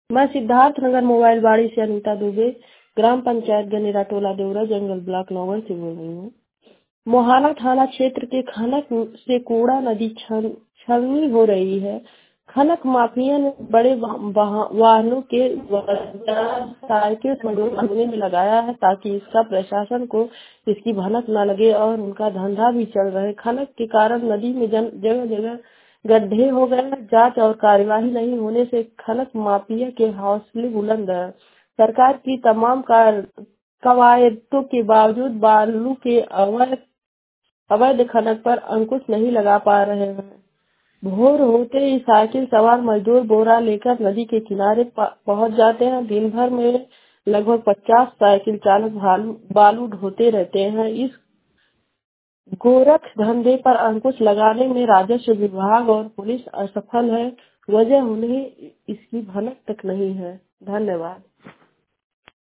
मैं सिद्धार्थ नगर मोबाइल बाड़ी से अनीता दुबे, ग्राम पंचायत गनेरा टोला देवरा जंगल ब्लॉक नौगढ़ से बोल रही हूँ। मोहाना थाना क्षेत्र के खनक से कूड़ा नदी छलनी हो रही है। खनक माफिया ने बड़े वाहनों के साइकिल बनने में लगाया है ताकि इसका प्रशासन को इसकी भनक न लगे और उनका धंधा भी चल रहे। खनक के कारण नदी में जगह जगह गड्ढे हो गए। जांच और कार्यवाही नहीं होने से खनक माफिया के हौसले बुलंद है। सरकार की तमाम कवायदों के बावजूद बालू के अवैध खनन पर अंकुश नहीं लगा पा रहे हैं। भोर होते ही साइकिल सवार मजदूर बोरा लेकर नदी के किनारे पहुंच जाते हैं। दिन भर में लगभग 50 साइकिल चालक बालू ढोते रहते हैं। इस गोरख धंधे पर अंकुश लगाने में राजस्व विभाग और पुलिस असफल है। वजह उन्हें इसकी भनक तक नहीं है। धन्यवाद।